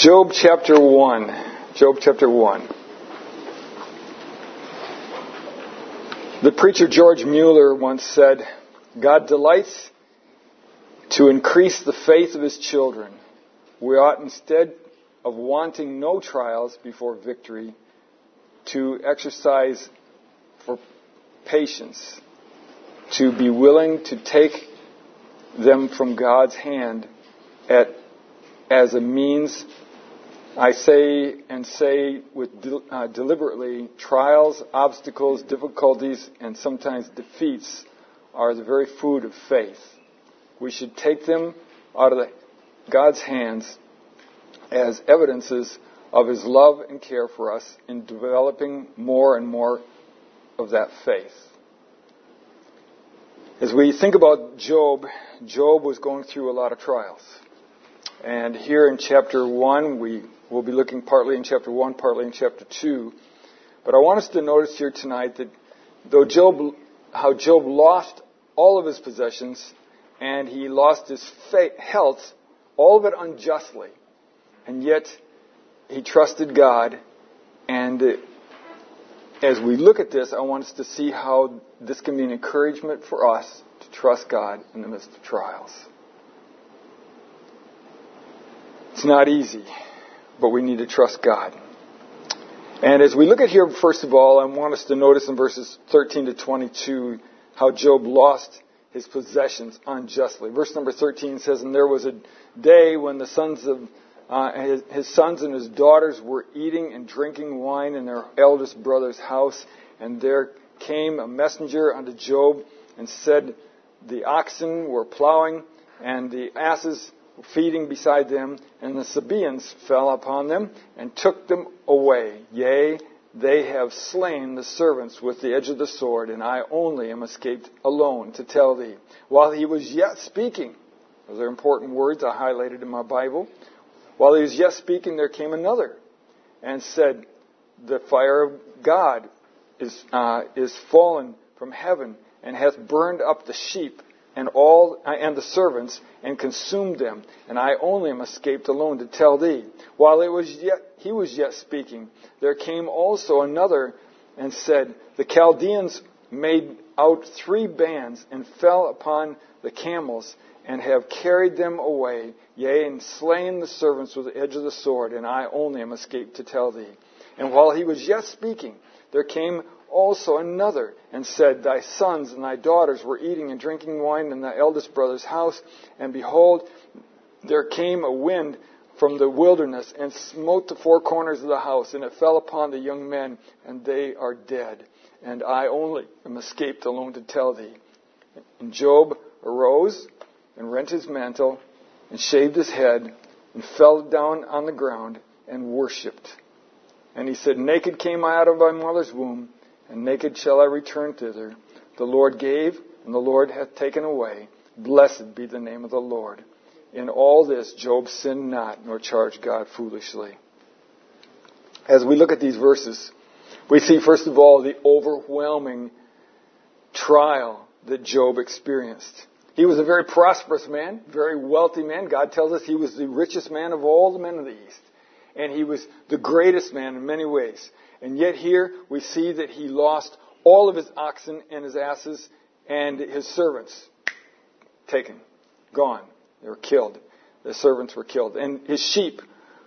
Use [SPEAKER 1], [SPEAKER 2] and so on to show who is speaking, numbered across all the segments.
[SPEAKER 1] Job chapter 1. Job chapter 1. The preacher George Mueller once said, God delights to increase the faith of His children. We ought, instead of wanting no trials before victory, to exercise for patience, to be willing to take them from God's hand as a means. I say with deliberately, trials, obstacles, difficulties, and sometimes defeats are the very food of faith. We should take them out of God's hands as evidences of His love and care for us in developing more and more of that faith. As we think about Job was going through a lot of trials. And here in chapter 1, we will be looking partly in chapter 1, partly in chapter 2. But I want us to notice here tonight that how Job lost all of his possessions and he lost his health, all of it unjustly. And yet he trusted God. And as we look at this, I want us to see how this can be an encouragement for us to trust God in the midst of trials. It's not easy, but we need to trust God. And as we look at here, first of all, I want us to notice in verses 13 to 22 how Job lost his possessions unjustly. Verse number 13 says, And there was a day when the sons of his sons and his daughters were eating and drinking wine in their eldest brother's house, and there came a messenger unto Job and said, The oxen were plowing, and the asses feeding beside them, and the Sabaeans fell upon them and took them away. Yea, they have slain the servants with the edge of the sword, and I only am escaped alone to tell thee. While he was yet speaking, those are important words I highlighted in my Bible. While he was yet speaking, there came another and said, The fire of God is fallen from heaven and hath burned up the sheep and the servants, and consumed them, and I only am escaped alone to tell thee. While he was yet speaking, there came also another and said, The Chaldeans made out 3 bands and fell upon the camels and have carried them away, yea, and slain the servants with the edge of the sword, and I only am escaped to tell thee. And while he was yet speaking, there came also another and said, Thy sons and thy daughters were eating and drinking wine in thy eldest brother's house, and behold, there came a wind from the wilderness and smote the 4 corners of the house, and it fell upon the young men, and they are dead. And I only am escaped alone to tell thee. And Job arose and rent his mantle and shaved his head and fell down on the ground and worshipped. And he said, Naked came I out of my mother's womb, and naked shall I return thither. The Lord gave, and the Lord hath taken away. Blessed be the name of the Lord. In all this Job sinned not, nor charged God foolishly. As we look at these verses, we see, first of all, the overwhelming trial that Job experienced. He was a very prosperous man, very wealthy man. God tells us he was the richest man of all the men of the East. And he was the greatest man in many ways. And yet here we see that he lost all of his oxen and his asses and his servants. Taken. Gone. They were killed. The servants were killed. And his sheep,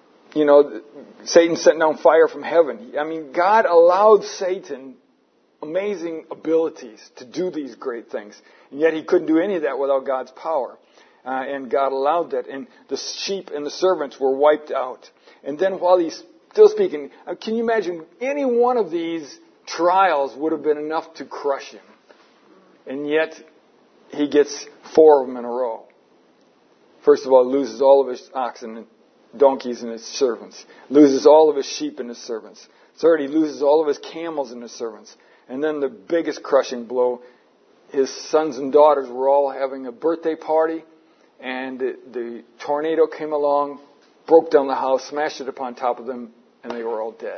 [SPEAKER 1] Satan sent down fire from heaven. I mean, God allowed Satan amazing abilities to do these great things. And yet he couldn't do any of that without God's power. And God allowed that. And the sheep and the servants were wiped out. And then while he's still speaking, can you imagine any one of these trials would have been enough to crush him? And yet he gets 4 of them in a row. First of all, he loses all of his oxen and donkeys and his servants. Loses all of his sheep and his servants. Third, he loses all of his camels and his servants. And then the biggest crushing blow, his sons and daughters were all having a birthday party, and the tornado came along, broke down the house, smashed it upon top of them, and they were all dead.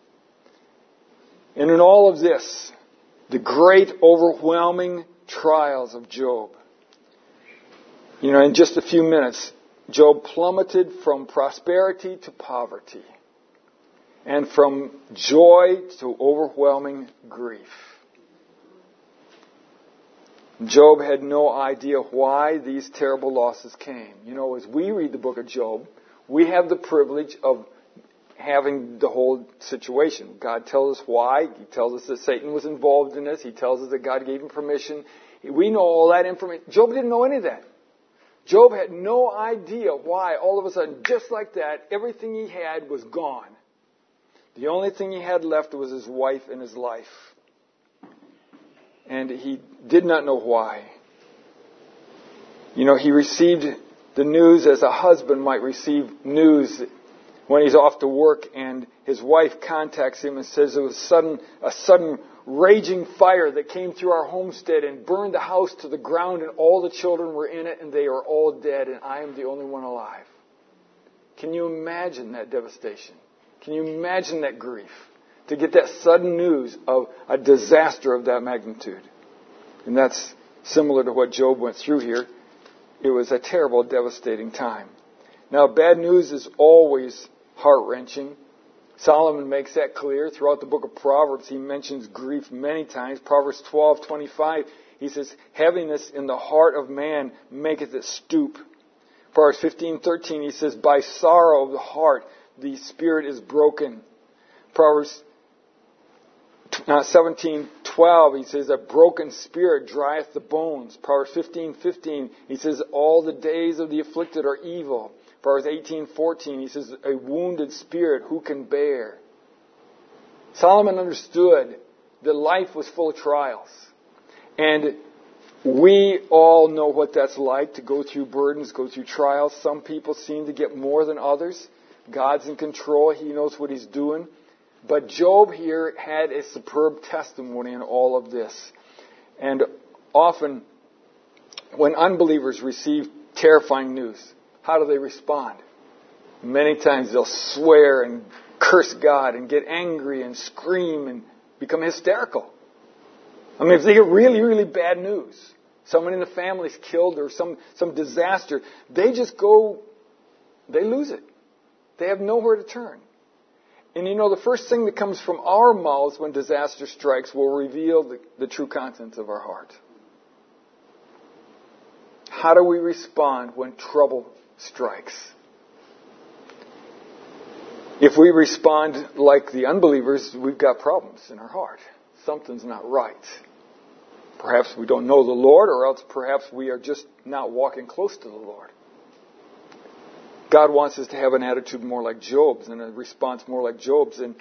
[SPEAKER 1] And in all of this, the great overwhelming trials of Job, in just a few minutes, Job plummeted from prosperity to poverty, and from joy to overwhelming grief. Job had no idea why these terrible losses came. You know, as we read the book of Job, we have the privilege of having the whole situation. God tells us why. He tells us that Satan was involved in this. He tells us that God gave him permission. We know all that information. Job didn't know any of that. Job had no idea why all of a sudden, just like that, everything he had was gone. The only thing he had left was his wife and his life. And he did not know why. You know, he received the news as a husband might receive news when he's off to work and his wife contacts him and says there was a sudden raging fire that came through our homestead and burned the house to the ground and all the children were in it and they are all dead and I am the only one alive. Can you imagine that devastation? Can you imagine that grief? To get that sudden news of a disaster of that magnitude. And that's similar to what Job went through here. It was a terrible, devastating time. Now, bad news is always heart-wrenching. Solomon makes that clear. Throughout the book of Proverbs, he mentions grief many times. Proverbs 12:25, he says, heaviness in the heart of man maketh it stoop. Proverbs 15:13, he says, by sorrow of the heart the spirit is broken. Proverbs 17:12, he says, a broken spirit drieth the bones. Proverbs 15:15, he says, all the days of the afflicted are evil. Proverbs 18:14, he says, a wounded spirit who can bear? Solomon understood that life was full of trials. And we all know what that's like, to go through burdens, go through trials. Some people seem to get more than others. God's in control. He knows what He's doing. But Job here had a superb testimony in all of this. And often, when unbelievers receive terrifying news, how do they respond? Many times they'll swear and curse God and get angry and scream and become hysterical. I mean, if they get really, really bad news, someone in the family is killed or some disaster, they just go, they lose it. They have nowhere to turn. And you know, the first thing that comes from our mouths when disaster strikes will reveal the true contents of our heart. How do we respond when trouble strikes? If we respond like the unbelievers, we've got problems in our heart. Something's not right. Perhaps we don't know the Lord, or else perhaps we are just not walking close to the Lord. God wants us to have an attitude more like Job's and a response more like Job's. And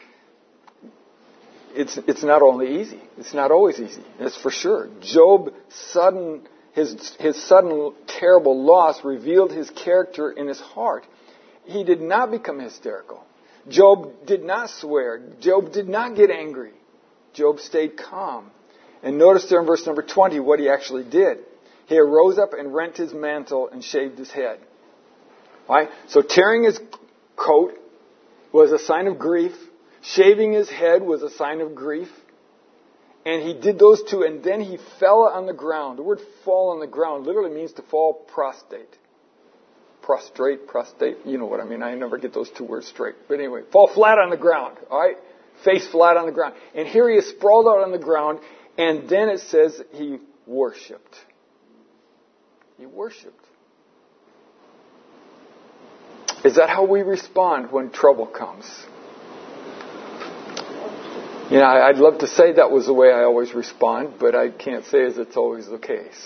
[SPEAKER 1] it's not only easy. It's not always easy. That's for sure. Job's sudden terrible loss revealed his character in his heart. He did not become hysterical. Job did not swear. Job did not get angry. Job stayed calm. And notice there in verse number 20 what he actually did. He arose up and rent his mantle and shaved his head. Right? So tearing his coat was a sign of grief. Shaving his head was a sign of grief. And he did those two, and then he fell on the ground. The word fall on the ground literally means to fall prostrate. Prostrate, you know what I mean. I never get those two words straight. But anyway, fall flat on the ground, all right? Face flat on the ground. And here he is sprawled out on the ground, and then it says he worshipped. He worshipped. Is that how we respond when trouble comes? You know, I'd love to say that was the way I always respond, but I can't say as it's always the case.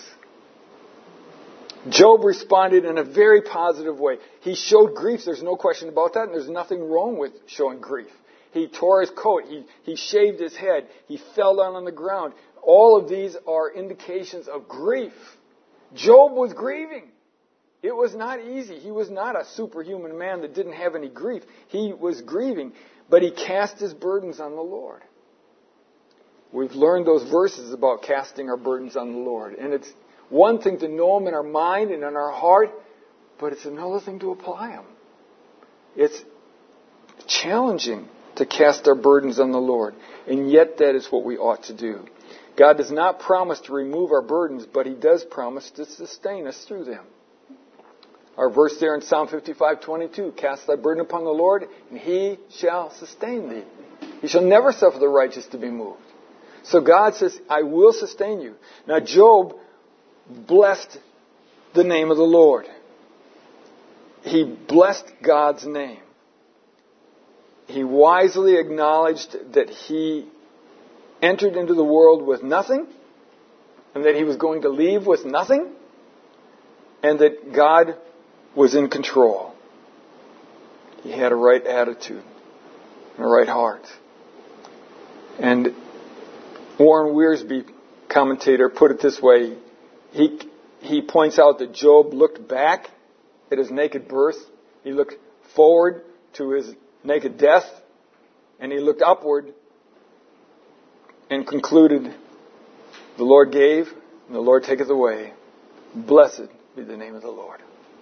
[SPEAKER 1] Job responded in a very positive way. He showed grief. There's no question about that, and there's nothing wrong with showing grief. He tore his coat. He shaved his head. He fell down on the ground. All of these are indications of grief. Job was grieving. It was not easy. He was not a superhuman man that didn't have any grief. He was grieving, but he cast his burdens on the Lord. We've learned those verses about casting our burdens on the Lord. And it's one thing to know them in our mind and in our heart, but it's another thing to apply them. It's challenging to cast our burdens on the Lord. And yet that is what we ought to do. God does not promise to remove our burdens, but He does promise to sustain us through them. Our verse there in Psalm 55:22, cast thy burden upon the Lord, and He shall sustain thee. He shall never suffer the righteous to be moved. So God says, I will sustain you. Now Job blessed the name of the Lord. He blessed God's name. He wisely acknowledged that he entered into the world with nothing, and that he was going to leave with nothing, and that God was in control. He had a right attitude and a right heart. And Warren Wiersbe, commentator, put it this way. He points out that Job looked back at his naked birth. He looked forward to his naked death. And he looked upward and concluded, the Lord gave and the Lord taketh away. Blessed be the name of the Lord.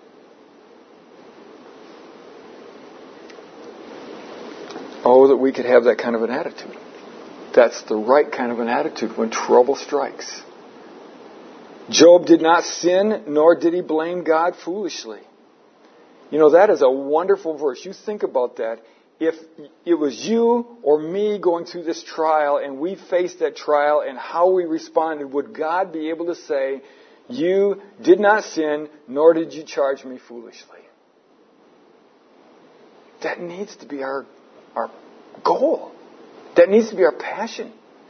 [SPEAKER 1] Oh, that we could have that kind of an attitude. That's the right kind of an attitude when trouble strikes. Job did not sin, nor did he blame God foolishly. You know, that is a wonderful verse. You think about that. If it was you or me going through this trial and we faced that trial and how we responded, would God be able to say, you did not sin, nor did you charge me foolishly? That needs to be our goal. That needs to be our passion.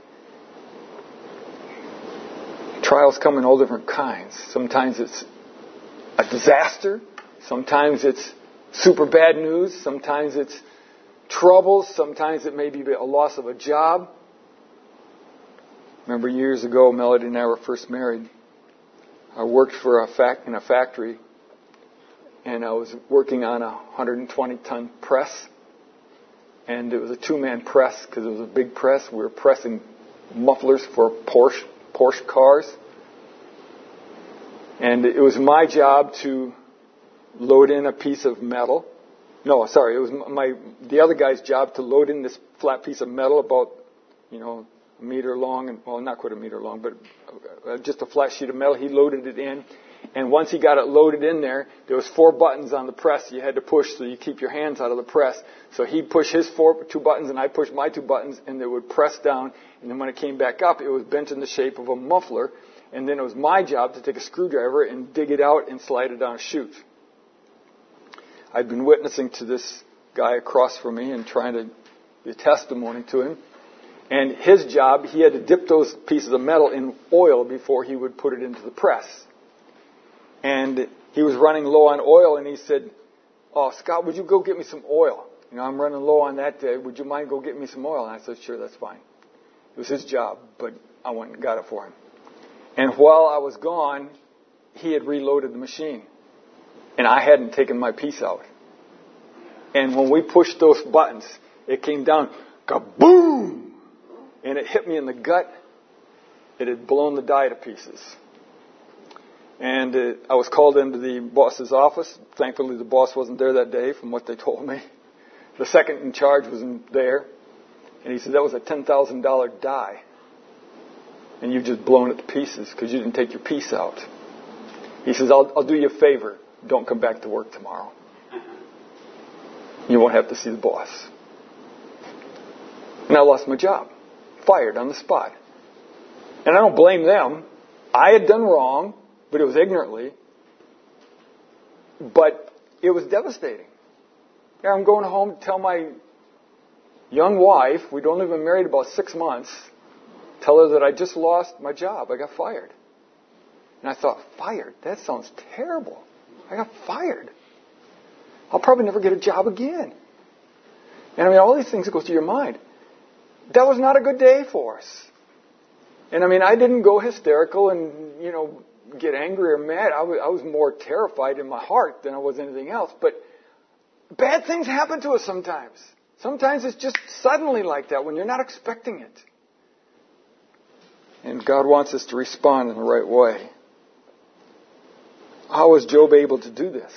[SPEAKER 1] Trials come in all different kinds. Sometimes it's a disaster. Sometimes it's super bad news. Sometimes it's troubles. Sometimes it may be a loss of a job. Remember years ago, Melody and I were first married. I worked for in a factory, and I was working on a 120-ton press. And it was a two-man press because it was a big press. We were pressing mufflers for Porsche cars. And it was my job to load in a piece of metal. No, sorry, it was the other guy's job to load in this flat piece of metal about, a meter long, and well, not quite a meter long, but just a flat sheet of metal. He loaded it in. And once he got it loaded in there was 4 buttons on the press you had to push so you keep your hands out of the press. So he'd push his 2 buttons and I pushed my 2 buttons, and it would press down. And then when it came back up, it was bent in the shape of a muffler. And then it was my job to take a screwdriver and dig it out and slide it down a chute. I'd been witnessing to this guy across from me and trying to be a testimony to him. And his job, he had to dip those pieces of metal in oil before he would put it into the press. And he was running low on oil, and he said, oh, Scott, would you go get me some oil? I'm running low on that day. Would you mind go get me some oil? And I said, sure, that's fine. It was his job, but I went and got it for him. And while I was gone, he had reloaded the machine. And I hadn't taken my piece out. And when we pushed those buttons, it came down, kaboom! And it hit me in the gut. It had blown the die to pieces. And I was called into the boss's office. Thankfully, the boss wasn't there that day, from what they told me. The second in charge wasn't there. And he said, that was a $10,000 die. And you've just blown it to pieces because you didn't take your piece out. He says, I'll do you a favor. Don't come back to work tomorrow. You won't have to see the boss. And I lost my job. Fired on the spot. And I don't blame them. I had done wrong, but it was ignorantly. But it was devastating. I'm going home to tell my young wife, we'd only been married about 6 months, tell her that I just lost my job. I got fired. And I thought, fired? That sounds terrible. I got fired. I'll probably never get a job again. And all these things that go through your mind. That was not a good day for us. And I didn't go hysterical and, get angry or mad. I was more terrified in my heart than I was anything else. But bad things happen to us sometimes. Sometimes it's just suddenly like that when you're not expecting it. And God wants us to respond in the right way. How was Job able to do this?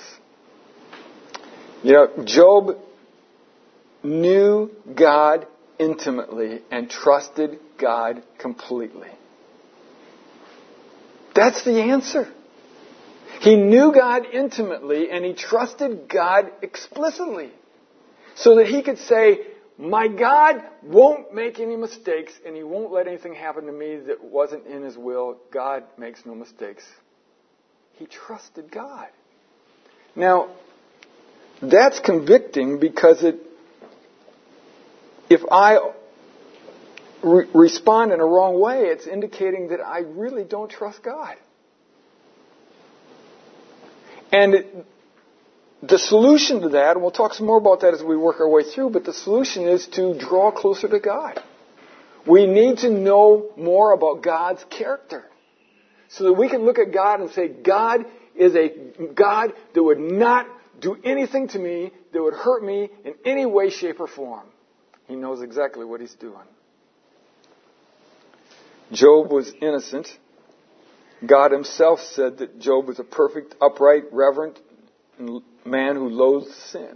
[SPEAKER 1] Job knew God intimately and trusted God completely. That's the answer. He knew God intimately, and he trusted God explicitly, so that he could say, my God won't make any mistakes, and he won't let anything happen to me that wasn't in his will. God makes no mistakes. He trusted God. Now, that's convicting because if I respond in a wrong way, it's indicating that I really don't trust God. And the solution to that, and we'll talk some more about that as we work our way through, but the solution is to draw closer to God. We need to know more about God's character so that we can look at God and say, God is a God that would not do anything to me that would hurt me in any way, shape, or form. He knows exactly what he's doing. Job was innocent. God himself said that Job was a perfect, upright, reverent man who loathed sin.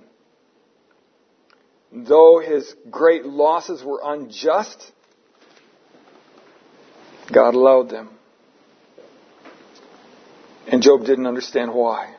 [SPEAKER 1] Though his great losses were unjust, God allowed them. And Job didn't understand why.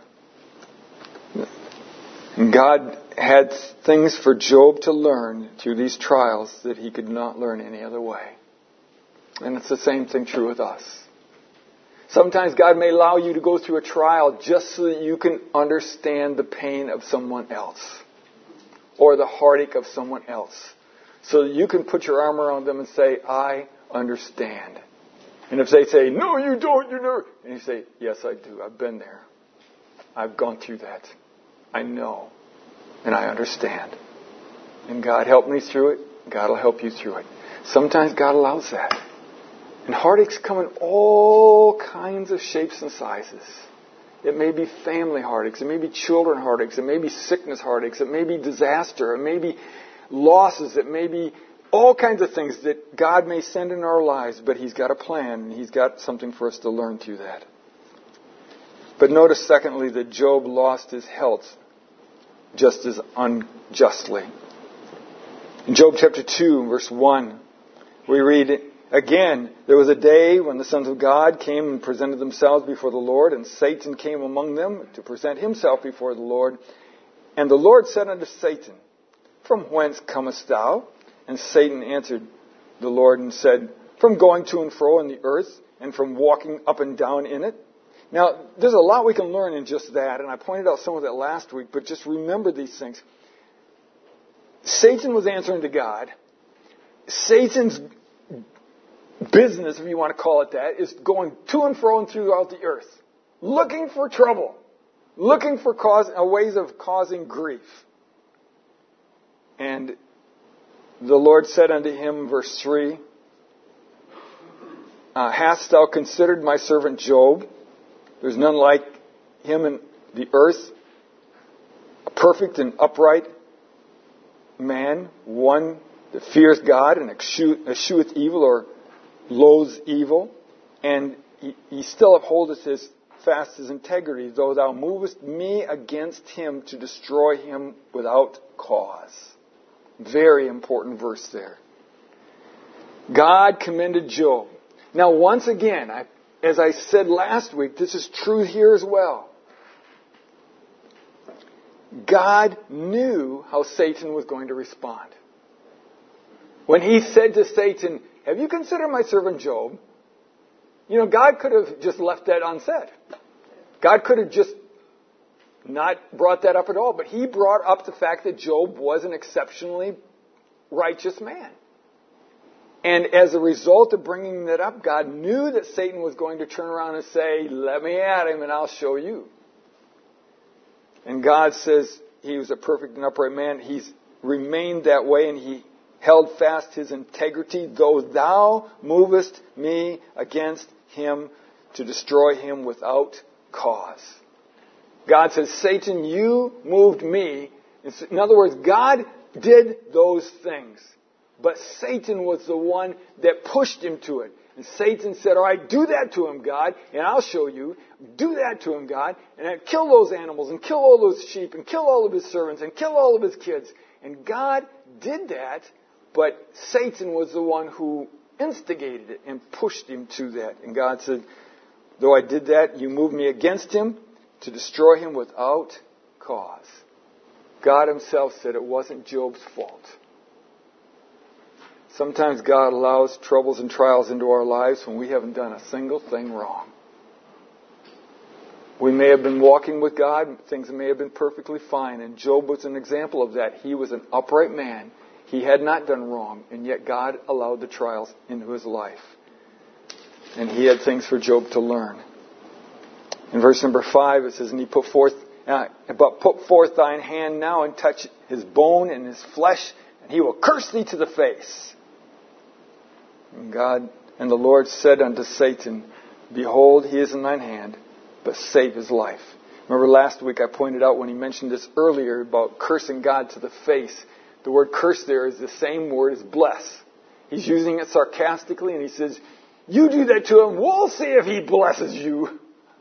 [SPEAKER 1] And God had things for Job to learn through these trials that he could not learn any other way. And it's the same thing true with us. Sometimes God may allow you to go through a trial just so that you can understand the pain of someone else or the heartache of someone else, so that you can put your arm around them and say, I understand. And if they say, no, you don't, you never, and you say, yes, I do. I've been there. I've gone through that. I know. And I understand. And God helped me through it. God will help you through it. Sometimes God allows that. And heartaches come in all kinds of shapes and sizes. It may be family heartaches. It may be children heartaches. It may be sickness heartaches. It may be disaster. It may be losses. It may be all kinds of things that God may send in our lives. But He's got a plan, and He's got something for us to learn through that. But notice, secondly, that Job lost his health just as unjustly. In Job chapter 2, verse 1, we read, again, there was a day when the sons of God came and presented themselves before the Lord, and Satan came among them to present himself before the Lord. And the Lord said unto Satan, from whence comest thou? And Satan answered the Lord and said, from going to and fro in the earth, and from walking up and down in it. Now, there's a lot we can learn in just that, and I pointed out some of that last week, but just remember these things. Satan was answering to God. Satan's business, if you want to call it that, is going to and fro and throughout the earth, looking for trouble, looking for ways of causing grief. And the Lord said unto him, verse 3, hast thou considered my servant Job? There's none like him in the earth, a perfect and upright man, one that fears God and escheweth evil or loathes evil, and he still upholdeth his fast his integrity, though thou movest me against him to destroy him without cause. Very important verse there. God commended Job. Now, once again, as I said last week, this is true here as well. God knew how Satan was going to respond. When he said to Satan, have you considered my servant Job? You know, God could have just left that unsaid. God could have just not brought that up at all. But He brought up the fact that Job was an exceptionally righteous man. And as a result of bringing that up, God knew that Satan was going to turn around and say, let me at him and I'll show you. And God says he was a perfect and upright man. He's remained that way, and he held fast his integrity, though thou movest me against him to destroy him without cause. God says, Satan, you moved me. In other words, God did those things. But Satan was the one that pushed him to it. And Satan said, all right, do that to him, God, and I'll show you. Do that to him, God, and kill those animals, and kill all those sheep, and kill all of his servants, and kill all of his kids. And God did that, but Satan was the one who instigated it and pushed him to that. And God said, Though I did that, you moved me against him to destroy him without cause. God himself said it wasn't Job's fault. Sometimes God allows troubles and trials into our lives when we haven't done a single thing wrong. We may have been walking with God, things may have been perfectly fine, and Job was an example of that. He was an upright man. He had not done wrong, and yet God allowed the trials into his life. And he had things for Job to learn. In verse number 5, it says, and he put forth thine hand now and touch his bone and his flesh, and he will curse thee to the face. And the Lord said unto Satan, behold, he is in thine hand, but save his life. Remember last week I pointed out when he mentioned this earlier about cursing God to the face. The word curse there is the same word as bless. He's using it sarcastically, and he says, you do that to him, we'll see if he blesses you.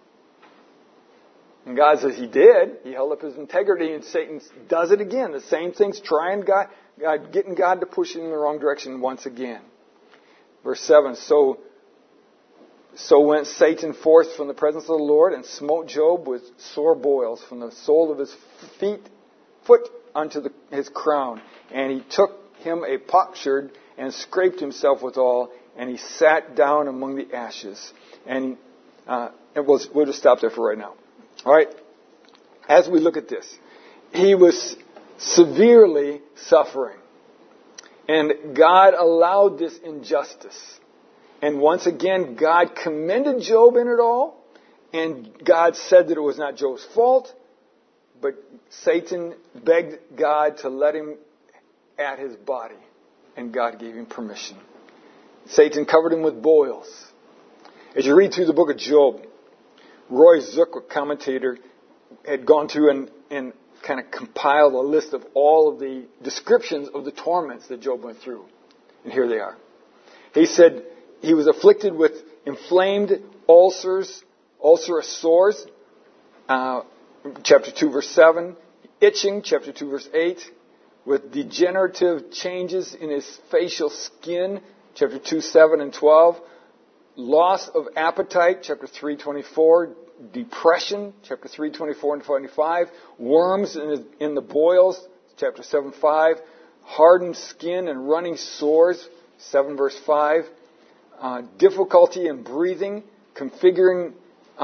[SPEAKER 1] And God says he did. He held up his integrity, and Satan does it again. The same thing's getting God to push him in the wrong direction once again. Verse 7, So went Satan forth from the presence of the Lord and smote Job with sore boils from the sole of his foot unto his crown. And he took him a potsherd and scraped himself withal, and he sat down among the ashes. And we'll just stop there for right now. All right. As we look at this, he was severely suffering. And God allowed this injustice. And once again, God commended Job in it all. And God said that it was not Job's fault. But Satan begged God to let him at his body. And God gave him permission. Satan covered him with boils. As you read through the book of Job, Roy Zook, a commentator, had gone through and kind of compiled a list of all of the descriptions of the torments that Job went through. And here they are. He said he was afflicted with inflamed ulcers, ulcerous sores, chapter 2, verse 7, itching, chapter 2, verse 8, with degenerative changes in his facial skin, chapter 2, 7 and 12, loss of appetite, chapter 3, 24, depression, chapter 3, 24 and 25, worms in the boils, chapter 7, 5, hardened skin and running sores, 7 verse 5, difficulty in breathing, figuring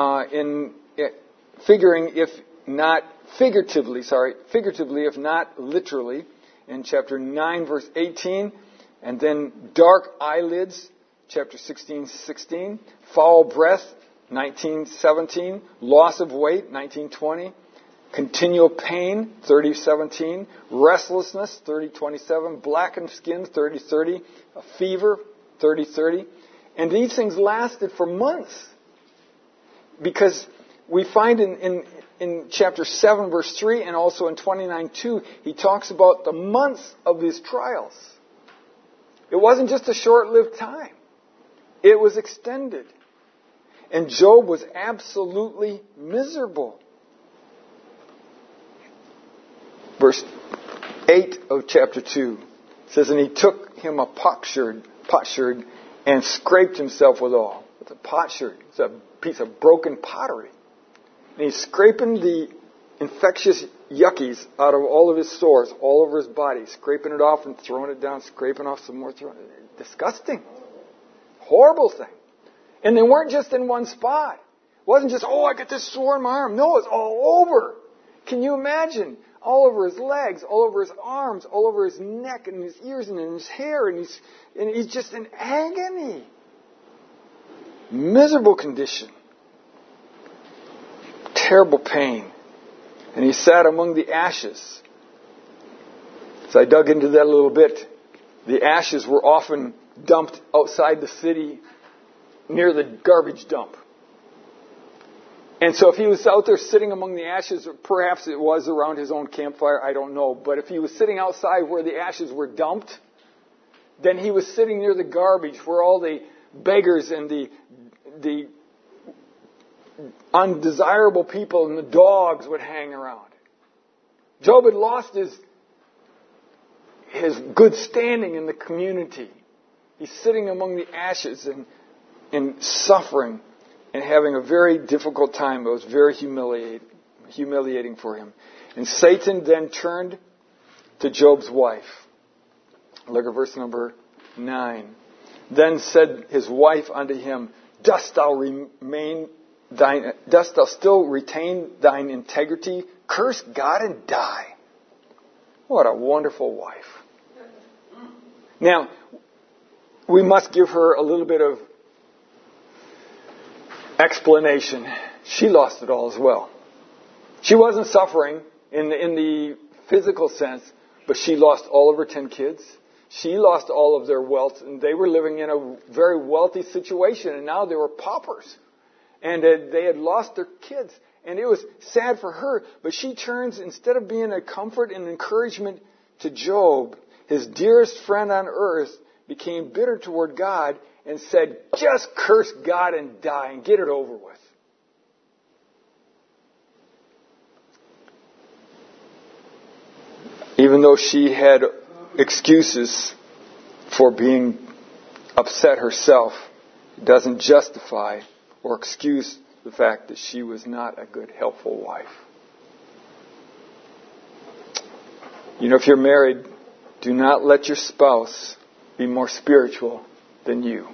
[SPEAKER 1] if not figuratively, if not literally, in chapter 9 verse 18, and then dark eyelids, chapter 16, foul breath, 19:17, loss of weight, 19:20, continual pain, 30:17, restlessness, 30:27, blackened skin, 30:30, a fever, 30:30, and these things lasted for months, because we find in chapter 7 verse 3 and also in 29:2, he talks about the months of these trials. It wasn't just a short-lived time. It was extended. And Job was absolutely miserable. Verse 8 of chapter 2 says, and he took him a potsherd and scraped himself withal. What's a potsherd? It's a piece of broken pottery. And he's scraping the infectious yuckies out of all of his sores, all over his body, scraping it off and throwing it down, scraping off some more, throwing it. Disgusting. Horrible thing. And they weren't just in one spot. It wasn't just, I got this sore in my arm. No, it's all over. Can you imagine? All over his legs, all over his arms, all over his neck and his ears and in his hair. And he's just in agony. Miserable condition. Terrible pain. And he sat among the ashes. So I dug into that a little bit. The ashes were often dumped outside the city near the garbage dump. And so if he was out there sitting among the ashes, or perhaps it was around his own campfire, I don't know. But if he was sitting outside where the ashes were dumped, then he was sitting near the garbage where all the beggars and the undesirable people and the dogs would hang around. Job had lost his good standing in the community. He's sitting among the ashes and suffering and having a very difficult time. It was very humiliating for him. And Satan then turned to Job's wife. Look at verse number 9. Then said his wife unto him, Dost thou still retain thine integrity? Curse God and die. What a wonderful wife. Now, we must give her a little bit of explanation. She lost it all as well. She wasn't suffering in the physical sense, but she lost all of her 10 kids. She lost all of their wealth, and they were living in a very wealthy situation, and now they were paupers. And they had lost their kids. And it was sad for her, but she turns, instead of being a comfort and encouragement to Job, his dearest friend on earth, became bitter toward God and said, just curse God and die and get it over with. Even though she had excuses for being upset herself, it doesn't justify or excuse the fact that she was not a good, helpful wife. You know, if you're married, do not let your spouse be more spiritual than you.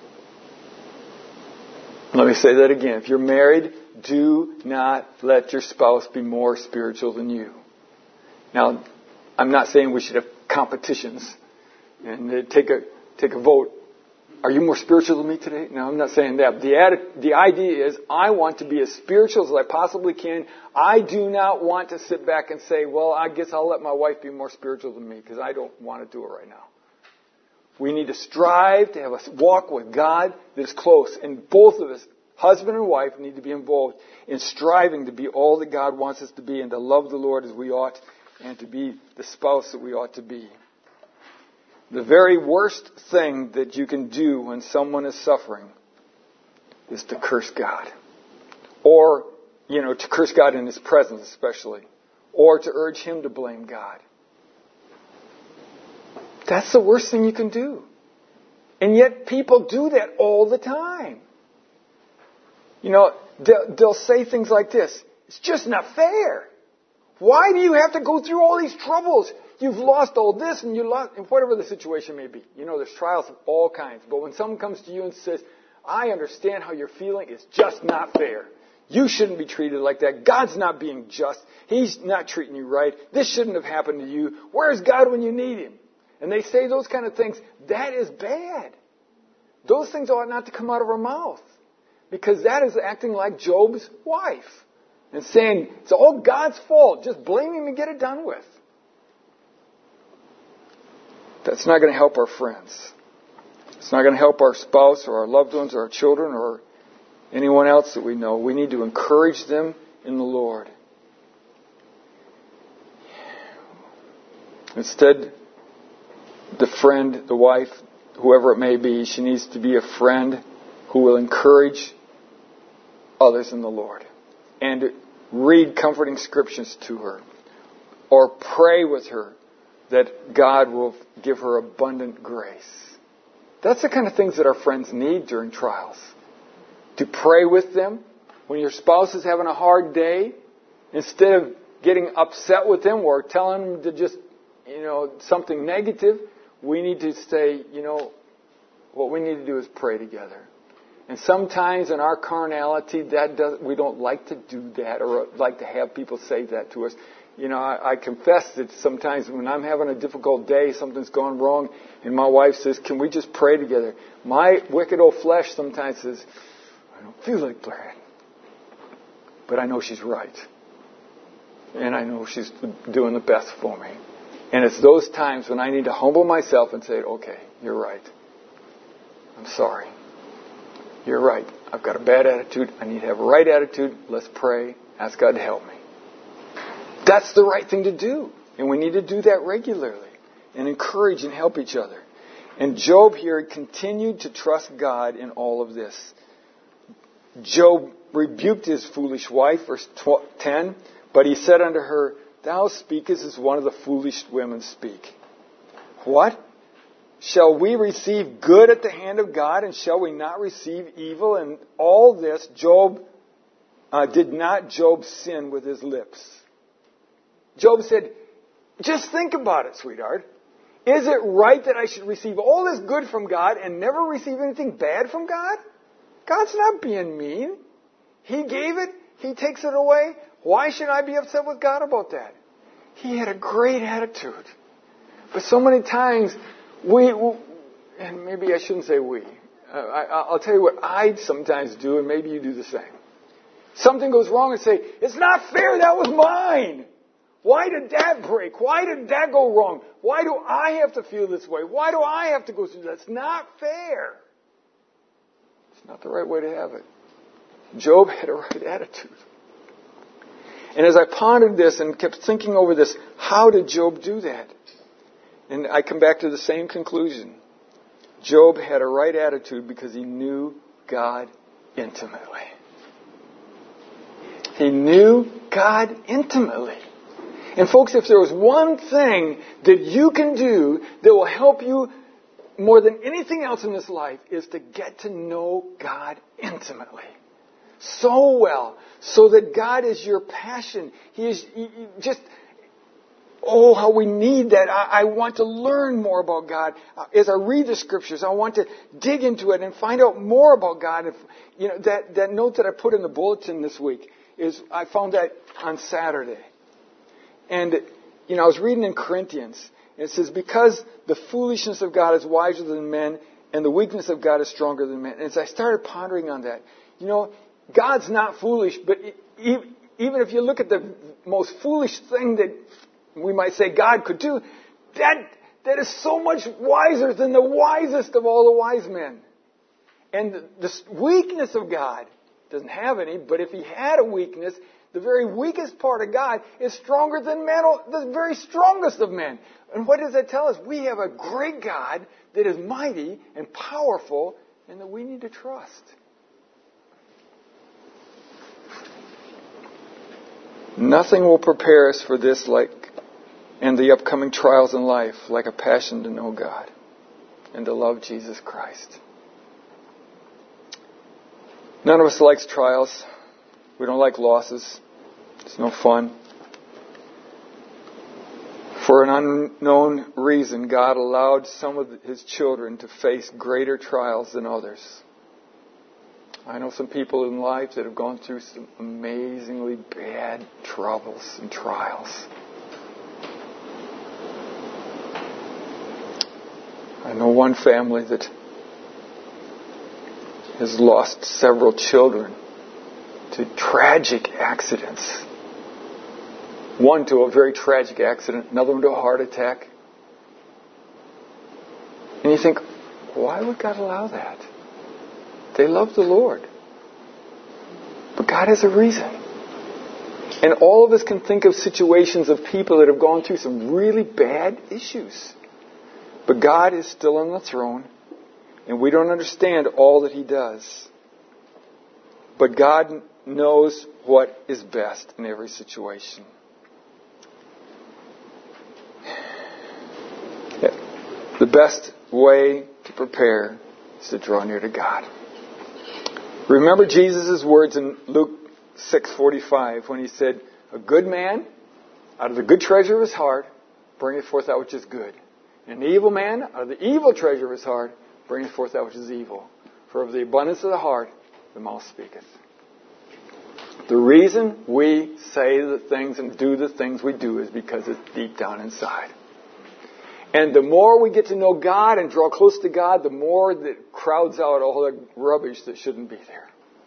[SPEAKER 1] Let me say that again. If you're married, do not let your spouse be more spiritual than you. Now, I'm not saying we should have competitions and take a vote. Are you more spiritual than me today? No, I'm not saying that. The idea is I want to be as spiritual as I possibly can. I do not want to sit back and say, well, I guess I'll let my wife be more spiritual than me because I don't want to do it right now. We need to strive to have a walk with God that is close. And both of us, husband and wife, need to be involved in striving to be all that God wants us to be and to love the Lord as we ought and to be the spouse that we ought to be. The very worst thing that you can do when someone is suffering is to curse God. Or, to curse God in His presence especially. Or to urge Him to blame God. That's the worst thing you can do. And yet people do that all the time. They'll say things like this. It's just not fair. Why do you have to go through all these troubles? You've lost all this and you lost, and whatever the situation may be. There's trials of all kinds. But when someone comes to you and says, I understand how you're feeling, it's just not fair. You shouldn't be treated like that. God's not being just. He's not treating you right. This shouldn't have happened to you. Where's God when you need Him? And they say those kind of things. That is bad. Those things ought not to come out of our mouth. Because that is acting like Job's wife. And saying, it's all God's fault. Just blame Him and get it done with. That's not going to help our friends. It's not going to help our spouse or our loved ones or our children or anyone else that we know. We need to encourage them in the Lord. Instead, the friend, the wife, whoever it may be, she needs to be a friend who will encourage others in the Lord. And read comforting scriptures to her. Or pray with her that God will give her abundant grace. That's the kind of things that our friends need during trials. To pray with them. When your spouse is having a hard day, instead of getting upset with them or telling them to just, something negative, we need to say, what we need to do is pray together. And sometimes in our carnality, we don't like to do that or like to have people say that to us. I confess that sometimes when I'm having a difficult day, something's gone wrong, and my wife says, can we just pray together? My wicked old flesh sometimes says, I don't feel like praying. But I know she's right. And I know she's doing the best for me. And it's those times when I need to humble myself and say, okay, you're right. I'm sorry. You're right. I've got a bad attitude. I need to have a right attitude. Let's pray. Ask God to help me. That's the right thing to do. And we need to do that regularly and encourage and help each other. And Job here continued to trust God in all of this. Job rebuked his foolish wife, verse 10, but he said unto her, Thou speakest as one of the foolish women speak. What? Shall we receive good at the hand of God, and shall we not receive evil? And all this, did not Job sin with his lips? Job said, just think about it, sweetheart. Is it right that I should receive all this good from God and never receive anything bad from God? God's not being mean. He gave it. He takes it away. Why should I be upset with God about that? He had a great attitude. But so many times, and maybe I shouldn't say we. I'll tell you what I sometimes do, and maybe you do the same. Something goes wrong and say, it's not fair, that was mine. Why did that break? Why did that go wrong? Why do I have to feel this way? Why do I have to go through that? It's not fair. It's not the right way to have it. Job had a right attitude. And as I pondered this and kept thinking over this, how did Job do that? And I come back to the same conclusion. Job had a right attitude because he knew God intimately. He knew God intimately. And folks, if there was one thing that you can do that will help you more than anything else in this life, is to get to know God intimately. So well, so that God is your passion. He is just, oh, how we need that. I want to learn more about God. As I read the Scriptures, I want to dig into it and find out more about God. That note that I put in the bulletin this week, I found that on Saturday. And, I was reading in Corinthians, and it says, because the foolishness of God is wiser than men, and the weakness of God is stronger than men. And as I started pondering on that, God's not foolish, but even if you look at the most foolish thing that we might say God could do, that is so much wiser than the wisest of all the wise men. And the weakness of God doesn't have any, but if he had a weakness, the very weakest part of God is stronger than men, the very strongest of men. And what does that tell us? We have a great God that is mighty and powerful and that we need to trust. Nothing will prepare us for this and the upcoming trials in life like a passion to know God and to love Jesus Christ. None of us likes trials. We don't like losses. It's no fun. For an unknown reason, God allowed some of His children to face greater trials than others. I know some people in life that have gone through some amazingly bad troubles and trials. I know one family that has lost several children to tragic accidents. One to a very tragic accident, another one to a heart attack. And you think, why would God allow that? They love the Lord. But God has a reason. And all of us can think of situations of people that have gone through some really bad issues. But God is still on the throne, and we don't understand all that He does. But God knows what is best in every situation. The best way to prepare is to draw near to God. Remember Jesus' words in Luke 6:45 when He said, a good man, out of the good treasure of his heart, bringeth forth that which is good. And an evil man, out of the evil treasure of his heart, bringeth forth that which is evil. For of the abundance of the heart, the mouth speaketh. The reason we say the things and do the things we do is because it's deep down inside. And the more we get to know God and draw close to God, the more that crowds out all the rubbish that shouldn't be there.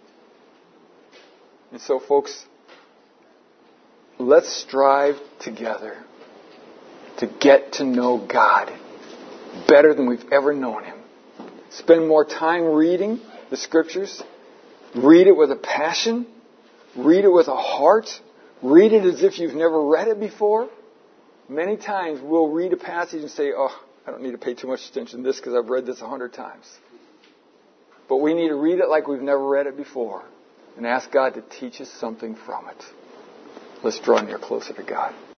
[SPEAKER 1] And so, folks, let's strive together to get to know God better than we've ever known Him. Spend more time reading the Scriptures. Read it with a passion. Read it with a heart. Read it as if you've never read it before. Many times we'll read a passage and say, oh, I don't need to pay too much attention to this because I've read this 100 times. But we need to read it like we've never read it before and ask God to teach us something from it. Let's draw near closer to God.